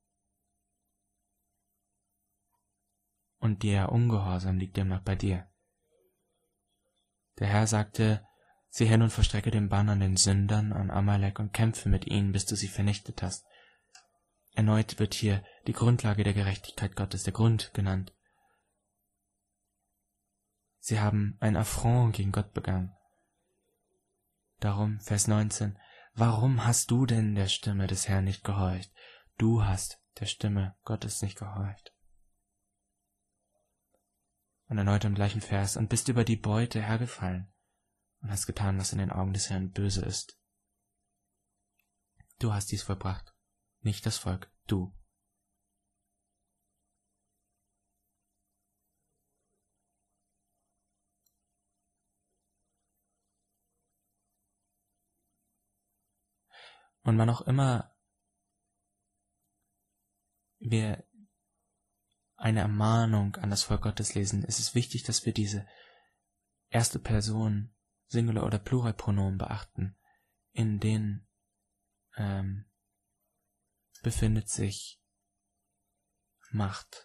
Und der Ungehorsam liegt demnach bei dir. Der Herr sagte, sieh hin und verstrecke den Bann an den Sündern, an Amalek und kämpfe mit ihnen, bis du sie vernichtet hast. Erneut wird hier die Grundlage der Gerechtigkeit Gottes, der Grund genannt. Sie haben ein Affront gegen Gott begangen. Darum, Vers 19, warum hast du denn der Stimme des Herrn nicht gehorcht? Du hast der Stimme Gottes nicht gehorcht. Und erneut im gleichen Vers, und bist über die Beute hergefallen und hast getan, was in den Augen des Herrn böse ist. Du hast dies vollbracht, nicht das Volk, du. Und wann auch immer wir eine Ermahnung an das Volk Gottes lesen, ist es wichtig, dass wir diese erste Person, Singular- oder Pluralpronomen beachten. In denen befindet sich Macht.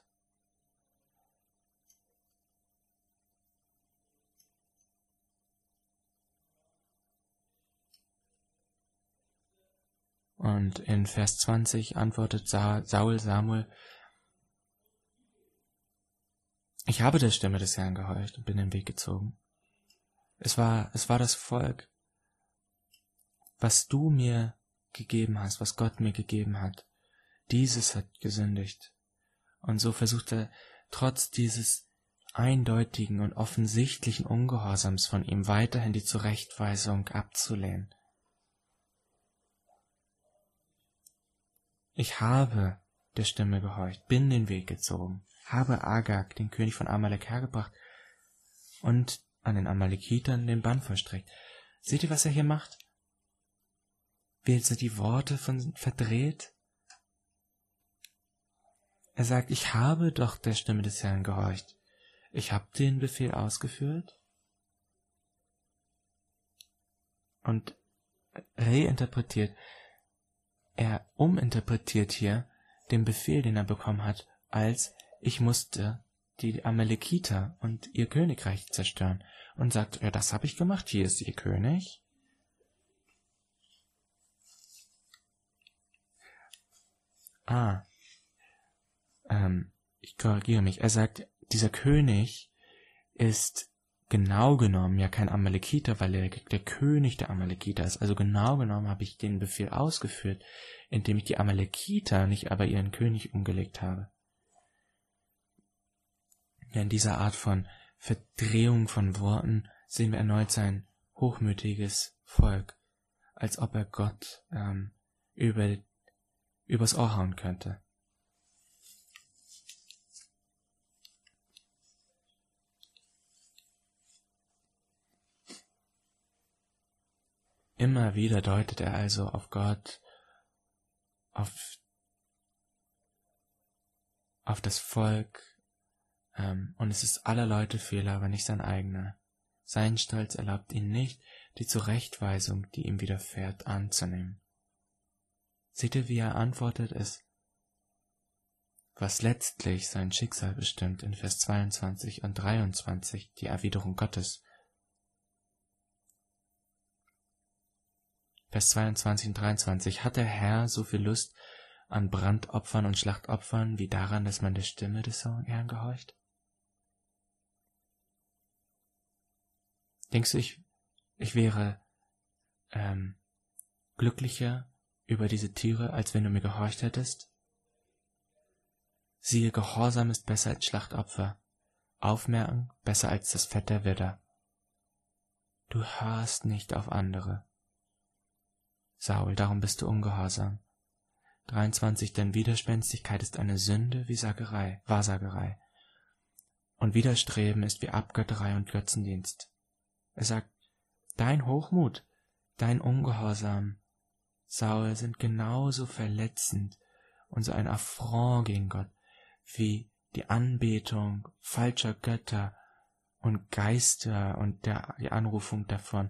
Und in Vers 20 antwortet Saul Samuel, ich habe der Stimme des Herrn gehorcht und bin den Weg gezogen. Es war das Volk, was du mir gegeben hast, was Gott mir gegeben hat. Dieses hat gesündigt. Und so versucht er, trotz dieses eindeutigen und offensichtlichen Ungehorsams von ihm weiterhin die Zurechtweisung abzulehnen. Ich habe der Stimme gehorcht, bin den Weg gezogen, habe Agag, den König von Amalek, hergebracht und an den Amalekitern den Bann vollstreckt. Seht ihr, was er hier macht? Wie er die Worte verdreht? Er sagt, ich habe doch der Stimme des Herrn gehorcht. Ich habe den Befehl ausgeführt und reinterpretiert. Er uminterpretiert hier den Befehl, den er bekommen hat, als ich musste die Amalekiter und ihr Königreich zerstören. Und sagt, ja, das habe ich gemacht, hier ist ihr König. Ich korrigiere mich. Er sagt, dieser König ist genau genommen ja kein Amalekiter, weil er der König der Amalekiter ist. Also genau genommen habe ich den Befehl ausgeführt, indem ich die Amalekiter, nicht aber ihren König umgelegt habe. Ja, in dieser Art von Verdrehung von Worten sehen wir erneut sein hochmütiges Volk, als ob er Gott übers Ohr hauen könnte. Immer wieder deutet er also auf Gott, auf das Volk, und es ist aller Leute Fehler, aber nicht sein eigener. Sein Stolz erlaubt ihn nicht, die Zurechtweisung, die ihm widerfährt, anzunehmen. Seht ihr, wie er antwortet, ist, was letztlich sein Schicksal bestimmt, in Vers 22 und 23, die Erwiderung Gottes. Vers 22 und 23, hat der Herr so viel Lust an Brandopfern und Schlachtopfern, wie daran, dass man der Stimme des Herrn gehorcht? Denkst du, ich wäre glücklicher über diese Tiere, als wenn du mir gehorcht hättest? Siehe, Gehorsam ist besser als Schlachtopfer, Aufmerken besser als das Fett der Widder. Du hörst nicht auf andere. Saul, darum bist du ungehorsam. 23, denn Widerspenstigkeit ist eine Sünde wie Wahrsagerei. Und Widerstreben ist wie Abgötterei und Götzendienst. Er sagt, dein Hochmut, dein Ungehorsam, Saul, sind genauso verletzend und so ein Affront gegen Gott, wie die Anbetung falscher Götter und Geister und die Anrufung davon.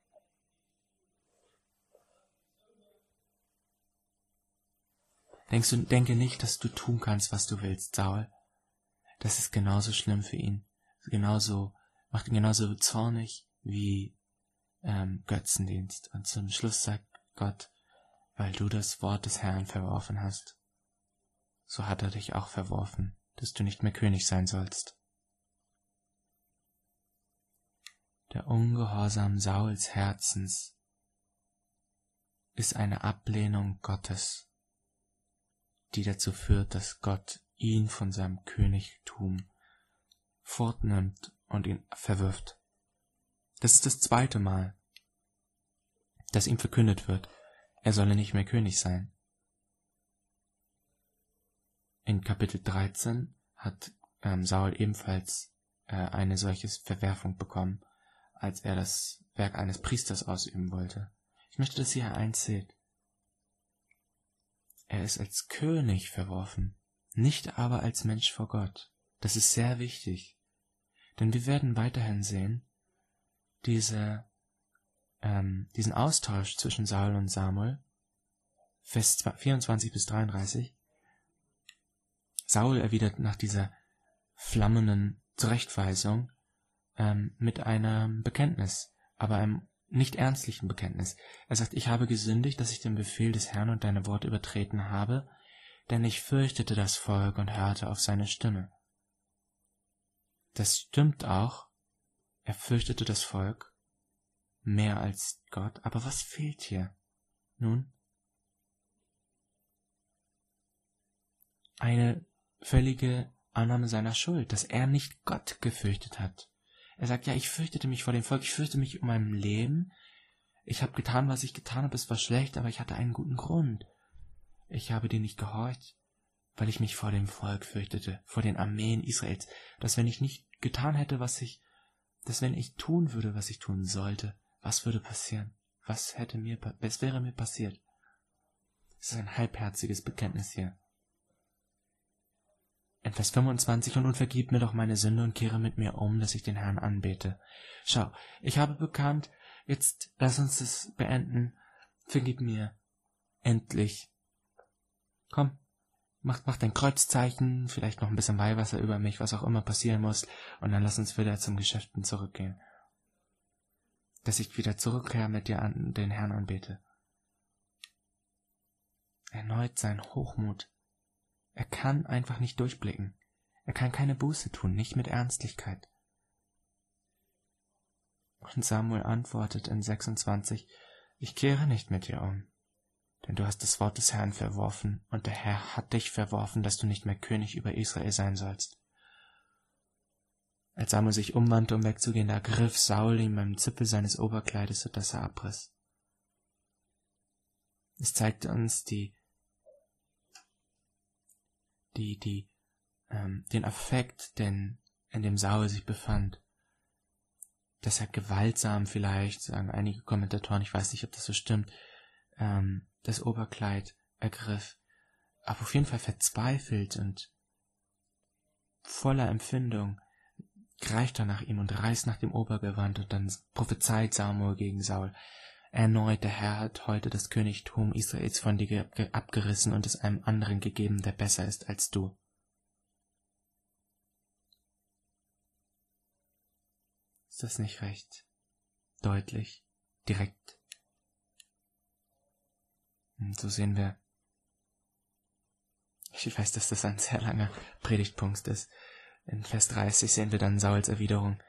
Denke nicht, dass du tun kannst, was du willst, Saul. Das ist genauso schlimm für ihn. Macht ihn genauso zornig wie Götzendienst. Und zum Schluss sagt Gott, weil du das Wort des Herrn verworfen hast, so hat er dich auch verworfen, dass du nicht mehr König sein sollst. Der Ungehorsam Sauls Herzens ist eine Ablehnung Gottes, die dazu führt, dass Gott ihn von seinem Königtum fortnimmt und ihn verwirft. Das ist das 2. Mal, dass ihm verkündet wird, er solle nicht mehr König sein. In Kapitel 13 hat Saul ebenfalls eine solche Verwerfung bekommen, als er das Werk eines Priesters ausüben wollte. Ich möchte, dass ihr eins seht. Er ist als König verworfen, nicht aber als Mensch vor Gott. Das ist sehr wichtig, denn wir werden weiterhin sehen, diesen Austausch zwischen Saul und Samuel, Vers 24 bis 33. Saul erwidert nach dieser flammenden Zurechtweisung mit einem Bekenntnis, aber einem nicht ernstlichen Bekenntnis. Er sagt, ich habe gesündigt, dass ich den Befehl des Herrn und deine Worte übertreten habe, denn ich fürchtete das Volk und hörte auf seine Stimme. Das stimmt auch, er fürchtete das Volk mehr als Gott, aber was fehlt hier? Nun, eine völlige Annahme seiner Schuld, dass er nicht Gott gefürchtet hat. Er sagt, ja, ich fürchtete mich vor dem Volk, ich fürchte mich um mein Leben. Ich habe getan, was ich getan habe, es war schlecht, aber ich hatte einen guten Grund. Ich habe dir nicht gehorcht, weil ich mich vor dem Volk fürchtete, vor den Armeen Israels, dass wenn ich nicht getan hätte, wenn ich tun würde, was ich tun sollte, was würde passieren? Was wäre mir passiert? Es ist ein halbherziges Bekenntnis hier. In Vers 25, und nun vergib mir doch meine Sünde und kehre mit mir um, dass ich den Herrn anbete. Schau, ich habe bekannt, jetzt lass uns das beenden, vergib mir, endlich. Komm, mach dein Kreuzzeichen, vielleicht noch ein bisschen Weihwasser über mich, was auch immer passieren muss, und dann lass uns wieder zum Geschäften zurückgehen. Dass ich wieder zurückkehre mit dir an den Herrn anbete. Erneut sein Hochmut. Er kann einfach nicht durchblicken. Er kann keine Buße tun, nicht mit Ernstlichkeit. Und Samuel antwortet in 26, ich kehre nicht mit dir um, denn du hast das Wort des Herrn verworfen, und der Herr hat dich verworfen, dass du nicht mehr König über Israel sein sollst. Als Samuel sich umwandte, um wegzugehen, da griff Saul ihm beim Zipfel seines Oberkleides, sodass er abriss. Es zeigte uns den Affekt, in dem Saul sich befand, dass er gewaltsam vielleicht, sagen einige Kommentatoren, ich weiß nicht, ob das so stimmt, das Oberkleid ergriff, aber auf jeden Fall verzweifelt und voller Empfindung greift er nach ihm und reißt nach dem Obergewand, und dann prophezeit Samuel gegen Saul. Erneut, der Herr hat heute das Königtum Israels von dir abgerissen und es einem anderen gegeben, der besser ist als du. Ist das nicht recht deutlich, direkt? Und so sehen wir, ich weiß, dass das ein sehr langer Predigtpunkt ist. In Vers 30 sehen wir dann Sauls Erwiderung.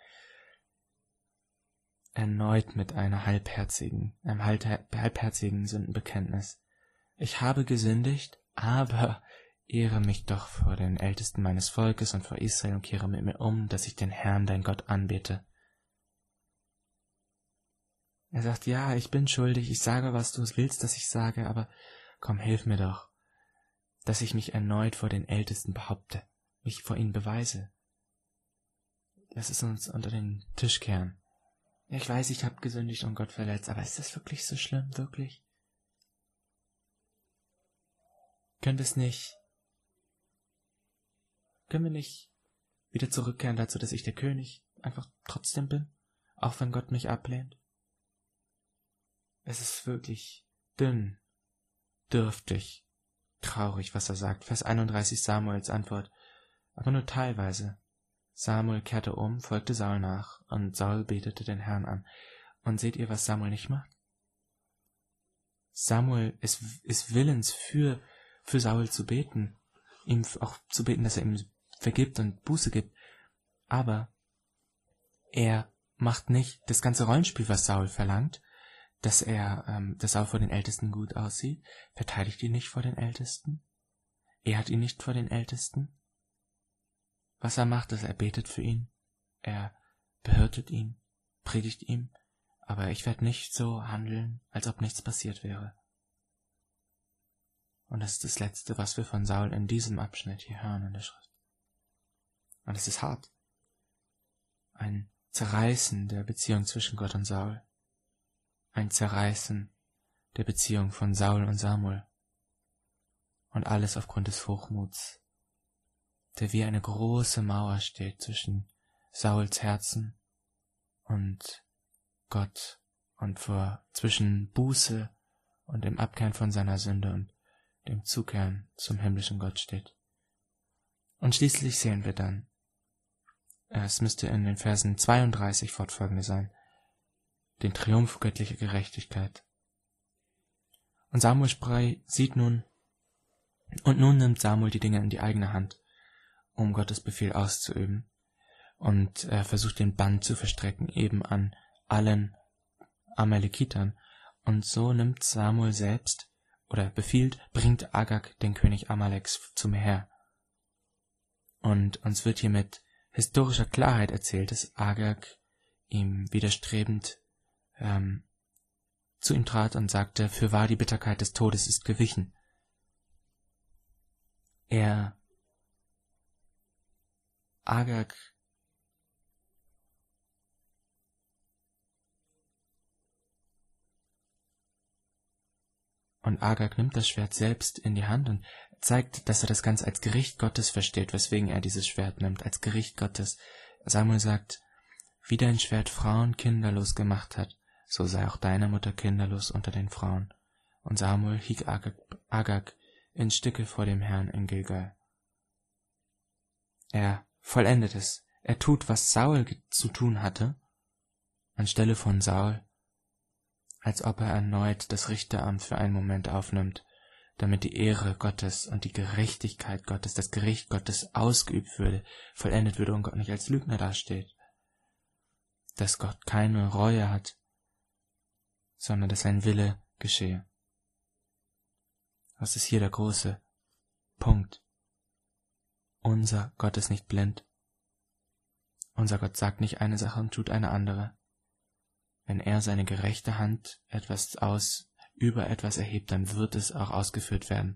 Erneut mit einem halbherzigen Sündenbekenntnis. Ich habe gesündigt, aber ehre mich doch vor den Ältesten meines Volkes und vor Israel und kehre mit mir um, dass ich den Herrn, dein Gott, anbete. Er sagt, ja, ich bin schuldig, ich sage, was du willst, dass ich sage, aber komm, hilf mir doch. dass ich mich erneut vor den Ältesten behaupte, mich vor ihnen beweise. Lass es uns unter den Tisch kehren. Ich weiß, ich habe gesündigt und Gott verletzt, aber ist das wirklich so schlimm, wirklich? Können wir nicht wieder zurückkehren dazu, dass ich der König einfach trotzdem bin, auch wenn Gott mich ablehnt? Es ist wirklich dünn, dürftig, traurig, was er sagt. Vers 31 Samuels Antwort, aber nur teilweise. Samuel kehrte um, folgte Saul nach, und Saul betete den Herrn an. Und seht ihr, was Samuel nicht macht? Samuel ist willens, für Saul zu beten, ihm auch zu beten, dass er ihm vergibt und Buße gibt. Aber er macht nicht das ganze Rollenspiel, was Saul verlangt, dass Saul vor den Ältesten gut aussieht, verteidigt ihn nicht vor den Ältesten, ehrt ihn nicht vor den Ältesten. Was er macht, ist, er betet für ihn, er behirtet ihn, predigt ihm, aber ich werde nicht so handeln, als ob nichts passiert wäre. Und das ist das Letzte, was wir von Saul in diesem Abschnitt hier hören in der Schrift. Und es ist hart. Ein Zerreißen der Beziehung zwischen Gott und Saul. Ein Zerreißen der Beziehung von Saul und Samuel. Und alles aufgrund des Hochmuts, der wie eine große Mauer steht zwischen Sauls Herzen und Gott und zwischen Buße und dem Abkehren von seiner Sünde und dem Zukehren zum himmlischen Gott steht. Und schließlich sehen wir dann, es müsste in den Versen 32 fortfolgende sein, den Triumph göttlicher Gerechtigkeit. Und nun nimmt Samuel die Dinge in die eigene Hand, um Gottes Befehl auszuüben, und er versucht den Bann zu verstrecken, eben an allen Amalekitern. Und so nimmt Samuel selbst, oder befiehlt, bringt Agag, den König Amaleks, zu mir her. Und uns wird hier mit historischer Klarheit erzählt, dass Agag ihm widerstrebend zu ihm trat und sagte, fürwahr die Bitterkeit des Todes ist gewichen. Agag nimmt das Schwert selbst in die Hand und zeigt, dass er das Ganze als Gericht Gottes versteht, weswegen er dieses Schwert nimmt, als Gericht Gottes. Samuel sagt, wie dein Schwert Frauen kinderlos gemacht hat, so sei auch deine Mutter kinderlos unter den Frauen. Und Samuel hieb Agag in Stücke vor dem Herrn in Gilgal. Er vollendet es. Er tut, was Saul zu tun hatte, anstelle von Saul, als ob er erneut das Richteramt für einen Moment aufnimmt, damit die Ehre Gottes und die Gerechtigkeit Gottes, das Gericht Gottes ausgeübt würde, vollendet würde und Gott nicht als Lügner dasteht. Dass Gott keine Reue hat, sondern dass sein Wille geschehe. Das ist hier der große Punkt. Unser Gott ist nicht blind. Unser Gott sagt nicht eine Sache und tut eine andere. Wenn er seine gerechte Hand über etwas erhebt, dann wird es auch ausgeführt werden.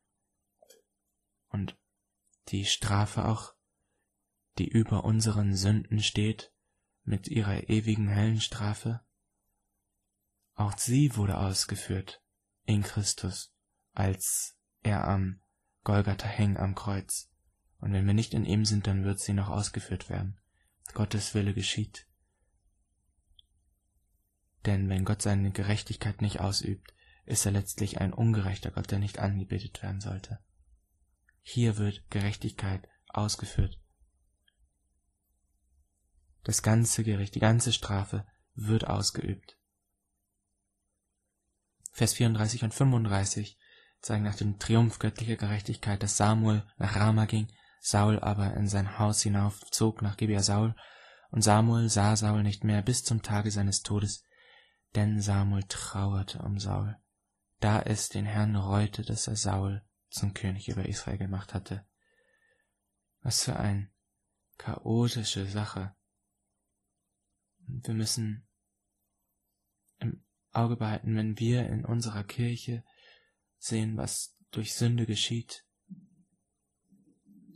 Und die Strafe auch, die über unseren Sünden steht, mit ihrer ewigen Höllenstrafe, auch sie wurde ausgeführt in Christus, als er am Golgatha hing am Kreuz. Und wenn wir nicht in ihm sind, dann wird sie noch ausgeführt werden. Gottes Wille geschieht. Denn wenn Gott seine Gerechtigkeit nicht ausübt, ist er letztlich ein ungerechter Gott, der nicht angebetet werden sollte. Hier wird Gerechtigkeit ausgeführt. Das ganze Gericht, die ganze Strafe wird ausgeübt. Vers 34 und 35 zeigen nach dem Triumph göttlicher Gerechtigkeit, dass Samuel nach Rama ging, Saul aber in sein Haus hinaufzog nach Gibea Saul, und Samuel sah Saul nicht mehr bis zum Tage seines Todes, denn Samuel trauerte um Saul, da es den Herrn reute, dass er Saul zum König über Israel gemacht hatte. Was für eine chaotische Sache. Und wir müssen im Auge behalten, wenn wir in unserer Kirche sehen, was durch Sünde geschieht,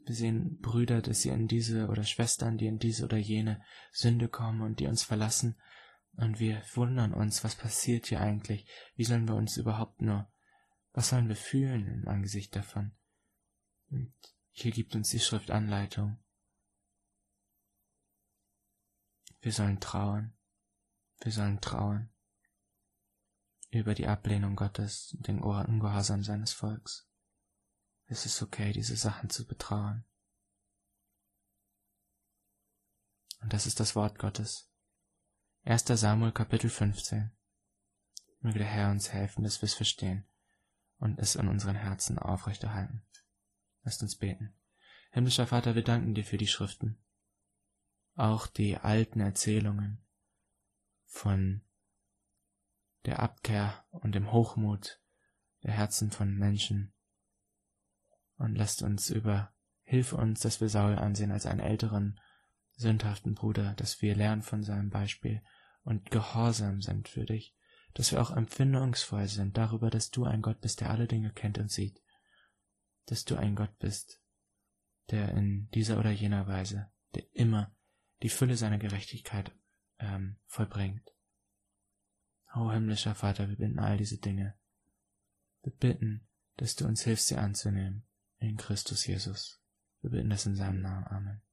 Wir sehen Brüder, dass sie in diese, oder Schwestern, die in diese oder jene Sünde kommen und die uns verlassen. Und wir wundern uns, was passiert hier eigentlich? Wie sollen wir uns überhaupt nur, was sollen wir fühlen im Angesicht davon? Und hier gibt uns die Schrift Anleitung. Wir sollen trauern. Wir sollen trauern über die Ablehnung Gottes und den Ungehorsam seines Volks. Es ist okay, diese Sachen zu betrauern. Und das ist das Wort Gottes. 1. Samuel Kapitel 15. Möge der Herr uns helfen, dass wir es verstehen und es in unseren Herzen aufrechterhalten. Lasst uns beten. Himmlischer Vater, wir danken dir für die Schriften. Auch die alten Erzählungen von der Abkehr und dem Hochmut der Herzen von Menschen. Und hilf uns, dass wir Saul ansehen als einen älteren, sündhaften Bruder, dass wir lernen von seinem Beispiel und gehorsam sind für dich, dass wir auch empfindungsvoll sind darüber, dass du ein Gott bist, der alle Dinge kennt und sieht, dass du ein Gott bist, der in dieser oder jener Weise, der immer die Fülle seiner Gerechtigkeit vollbringt. O himmlischer Vater, wir bitten all diese Dinge. Wir bitten, dass du uns hilfst, sie anzunehmen, in Christus Jesus. Wir bitten das in seinem Namen. Amen.